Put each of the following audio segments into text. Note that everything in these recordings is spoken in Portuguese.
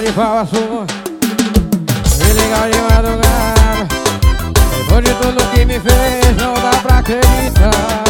de pau azul, me ligar de madrugada. Depois de tudo que me fez, não dá pra acreditar.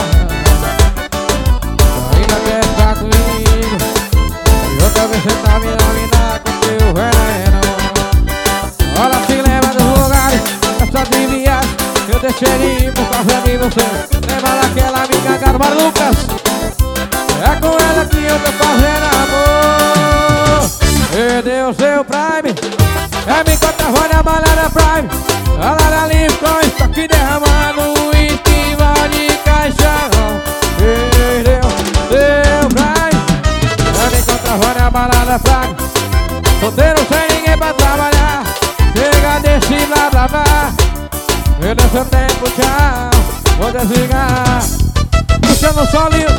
Ainda quer ficar comigo, e outra vez você tá me dominando com teu veneno. Olha, se lembra dos lugares, essa de viagem eu deixei ir por causa de você. Lembra daquela amiga Carma Lucas? É com ela que eu tô fazendo amor. Perdeu seu prime, é me encontrar na balada prime. A Lara Lincoln está aqui derramando uísque, de caixão. Perdeu seu prime, é me encontrar na balada prime. Solteiro sem ninguém pra trabalhar, chega desse blá blá blá. Perdeu seu tempo, tchau, vou desligar. Puxando o solinho,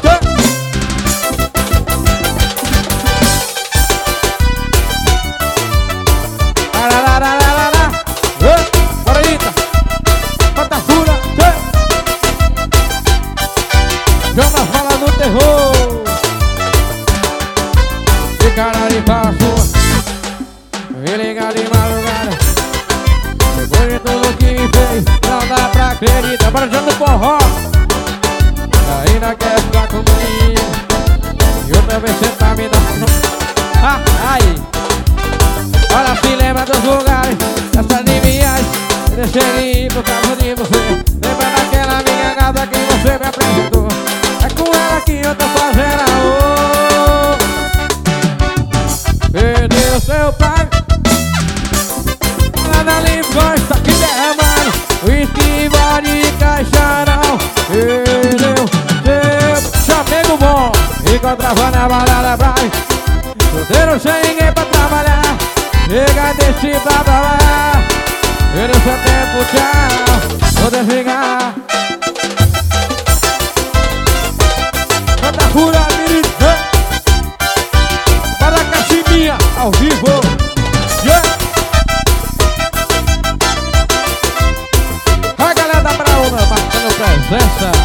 Jonas fala do terror. De cara de passo, me ligar de madrugada. Depois de tudo que me fez, não dá pra acreditar. Bora jogando forró. Ainda quer ficar comigo, e outra vez cê tá me dando. Ai. Olha, se lembra dos lugares, dessa de viagem eu deixei ir por causa de você. Lembra daquela amiga gata que você me apresentou? É com ela que eu tô fazendo amor. Perdeu seu pai, lá na Lincoln está aqui derramando uísque, de caixarão. Perdeu seu chamego bom, encontrava na balada praia. Solteiro sem ninguém pra trabalhar, chega desse blá blá blá. Perdeu seu tempo, tchau, vou desligar. Canta fura, menino, para a caixinha, ao vivo, yeah. A galera da Brauna marcando presença.